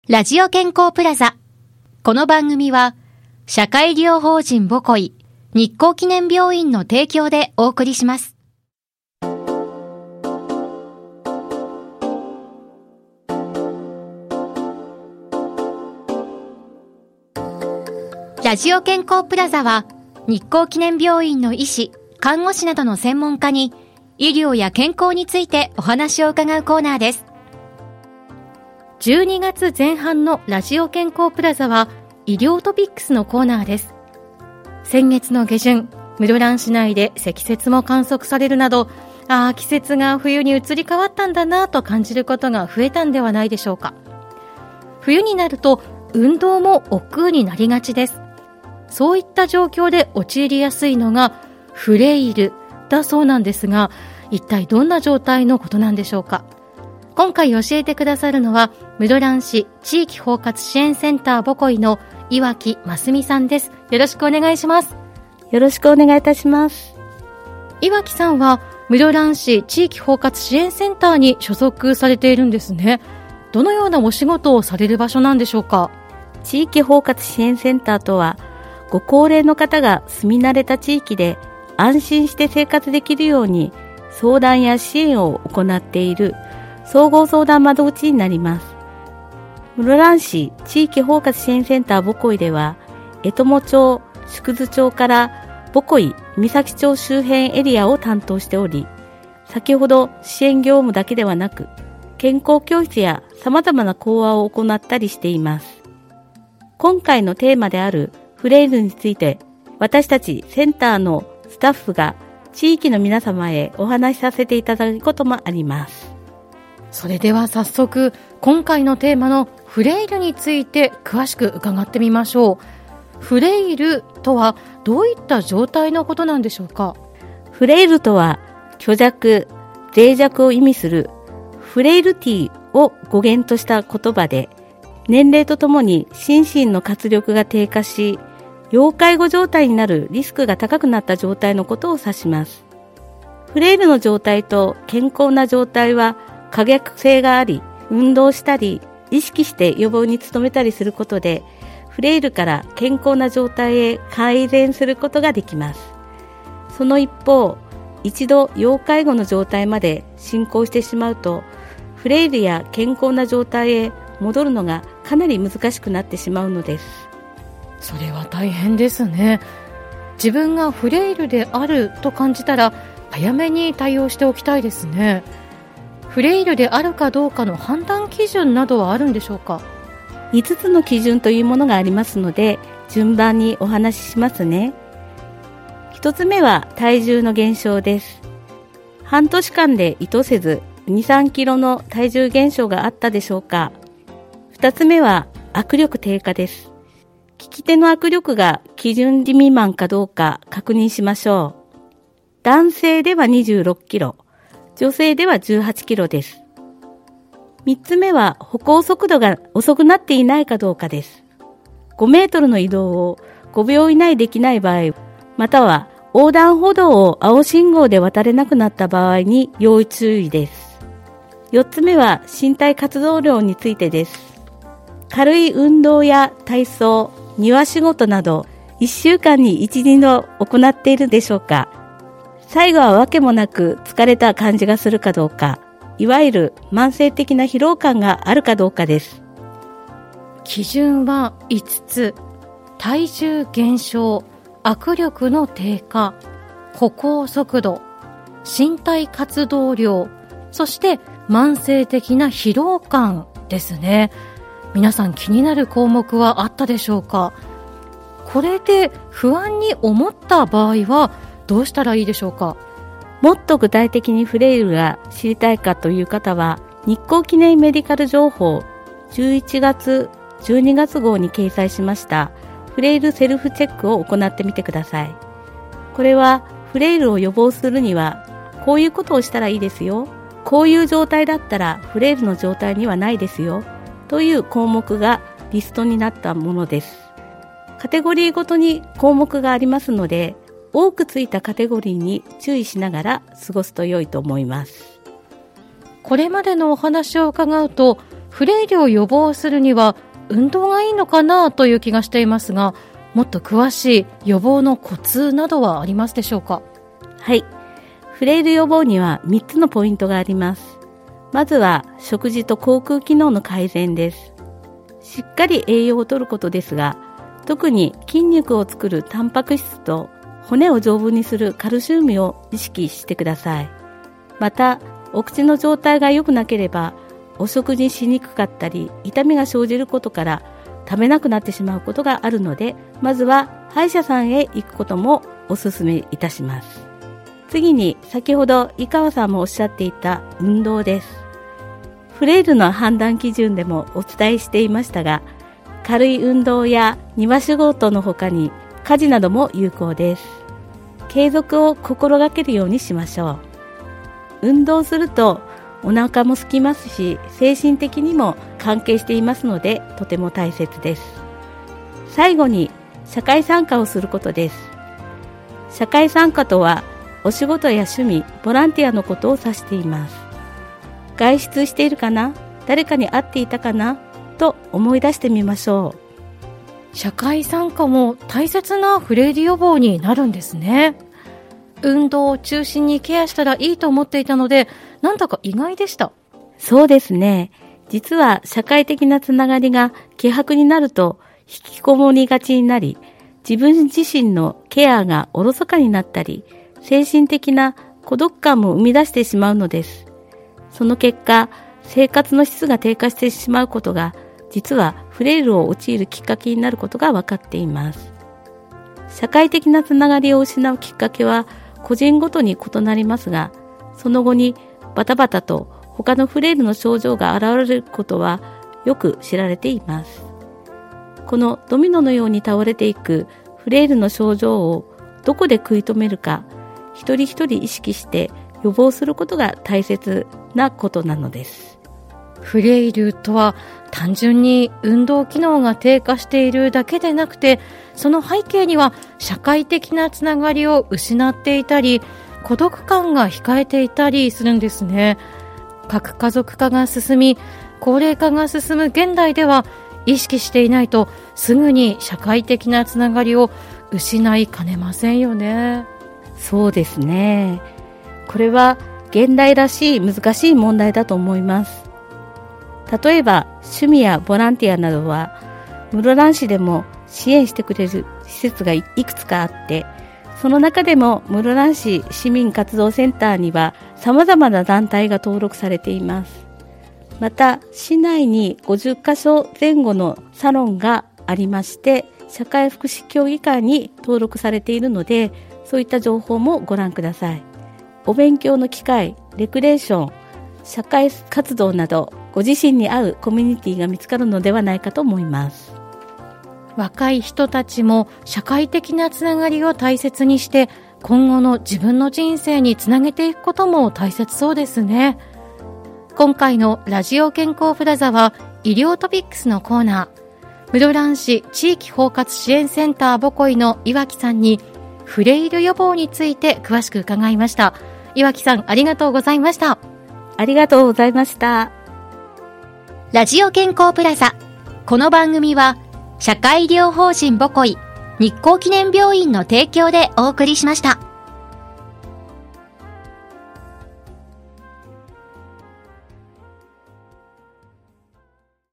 ラジオ健康プラザ。この番組は社会医療法人ボコイ日光記念病院の提供でお送りします。ラジオ健康プラザは日光記念病院の医師、看護師などの専門家に医療や健康についてお話を伺うコーナーです。12月前半のラジオ健康プラザは医療トピックスのコーナーです。先月の下旬、室蘭市内で積雪も観測されるなど、季節が冬に移り変わったんだなと感じることが増えたんではないでしょうか。冬になると運動も億劫になりがちです。そういった状況で陥りやすいのがフレイルだそうなんですが、一体どんな状態のことなんでしょうか。今回教えてくださるのは室蘭市地域包括支援センターボコイの岩木真澄さんです。よろしくお願いします。 よろしくお願いいたします。 岩木さんは室蘭市地域包括支援センターに所属されているんですね。どのようなお仕事をされる場所なんでしょうか。 地域包括支援センターとは、ご高齢の方が住み慣れた地域で安心して生活できるように相談や支援を行っている総合相談窓口になります。室蘭市地域包括支援センターボコイでは、絵鞆町、縮津町からボコイ、三崎町周辺エリアを担当しており、先ほど支援業務だけではなく、健康教室や様々な講話を行ったりしています。今回のテーマであるフレイルについて、私たちセンターのスタッフが地域の皆様へお話しさせていただくこともあります。 それでは早速、今回のテーマのフレイルについて詳しく伺ってみましょう。フレイルとはどういった状態のことなんでしょうか。 フレイルとは、虚弱、脆弱を意味するフレイルティを語源とした言葉で、年齢とともに心身の活力が低下し、要介護状態になるリスクが高くなった状態のことを指します。フレイルの状態と健康な状態は可逆性があり、運動したり、意識して予防に努めたりすることで、フレイルから健康な状態へ改善することができます。その一方、一度要介護の状態まで進行してしまうと、フレイルや健康な状態へ戻るのがかなり難しくなってしまうのです。 それは大変ですね。自分がフレイルであると感じたら、早めに対応しておきたいですね。フレイルであるかどうかの判断基準などはあるんでしょうか。 5つの基準というものがありますので、順番にお話ししますね。1つ目は体重の減少です。半年間で意図せず2、3キロの体重減少があったでしょうか。2つ目は握力低下です。利き手の握力が基準値未満かどうか確認しましょう。男性では26キロ、女性では18キロです。3つ目は歩行速度が遅くなっていないかどうかです。5メートルの移動を5秒以内できない場合、または横断歩道を青信号で渡れなくなった場合に要注意です。4つ目は身体活動量についてです。軽い運動や体操、庭仕事など1週間に1、2度行っているでしょうか。最後はわけもなく疲れた感じがするかどうか、いわゆる慢性的な疲労感があるかどうかです。 基準は5つ。体重減少、握力の低下、歩行速度、身体活動量、そして慢性的な疲労感ですね。皆さん気になる項目はあったでしょうか。これで不安に思った場合はどうしたらいいでしょうか。 もっと具体的にフレイルが知りたいかという方は、日光記念メディカル情報11月、12月号に掲載しましたフレイルセルフチェックを行ってみてください。これはフレイルを予防するにはこういうことをしたらいいですよ、こういう状態だったらフレイルの状態にはないですよという項目がリストになったものです。カテゴリーごとに項目がありますので、多くついたカテゴリーに注意しながら過ごすと良いと思います。 これまでのお話を伺うと、 フレイルを予防するには運動がいいのかなという気がしていますが、もっと詳しい予防のコツなどはありますでしょうか？ はい。フレイル予防には3つのポイントがあります。まずは食事と口腔機能の改善です。しっかり栄養を摂ることですが、特に筋肉を作るタンパク質と骨を丈夫にするカルシウムを意識してください。また、お口の状態が良くなければ、お食事しにくかったり、痛みが生じることから食べなくなってしまうことがあるので、まずは歯医者さんへ行くこともお勧めいたします。次に、先ほど井川さんもおっしゃっていた運動です。フレイルの判断基準でもお伝えしていましたが、軽い運動や庭仕事の他に家事なども有効です。継続を心がけるようにしましょう。運動するとお腹も空きますし、精神的にも関係していますので、とても大切です。最後に、社会参加をすることです。社会参加とは、お仕事や趣味、ボランティアのことを指しています。外出しているかな？誰かに会っていたかな？と思い出してみましょう。社会参加も大切なフレイル予防になるんですね。運動を中心にケアしたらいいと思っていたので、なんだか意外でした。 そうですね。実は社会的なつながりが希薄になると引きこもりがちになり、自分自身のケアがおろそかになったり、精神的な孤独感も生み出してしまうのです。その結果、生活の質が低下してしまうことが、実はフレイルを陥るきっかけになることが分かっています。社会的なつながりを失うきっかけは個人ごとに異なりますが、その後にバタバタと他のフレイルの症状が現れることはよく知られています。このドミノのように倒れていくフレイルの症状をどこで食い止めるか、一人一人意識して予防することが大切なことなのです。 フレイルとは単純に運動機能が低下しているだけでなくて、その背景には社会的なつながりを失っていたり、孤独感が控えていたりするんですね。核家族化が進み、高齢化が進む現代では、意識していないとすぐに社会的なつながりを失いかねませんよね。 そうですね。これは現代らしい難しい問題だと思います。例えば趣味やボランティアなどは室蘭市でも支援してくれる施設がいくつかあって、その中でも室蘭市市民活動センターには様々な団体が登録されています。また市内に50カ所前後のサロンがありまして、社会福祉協議会に登録されているので、そういった情報もご覧ください。お勉強の機会、レクレーション、社会活動など、ご自身に合うコミュニティが見つかるのではないかと思います。 若い人たちも社会的なつながりを大切にして、今後の自分の人生につなげていくことも大切そうですね。今回のラジオ健康プラザは医療トピックスのコーナー、室蘭市地域包括支援センターボコイの岩木さんにフレイル予防について詳しく伺いました。岩木さん、ありがとうございました。 ありがとうございました。 ラジオ健康プラザ、この番組は社会医療法人ボコイ日光記念病院の提供でお送りしました。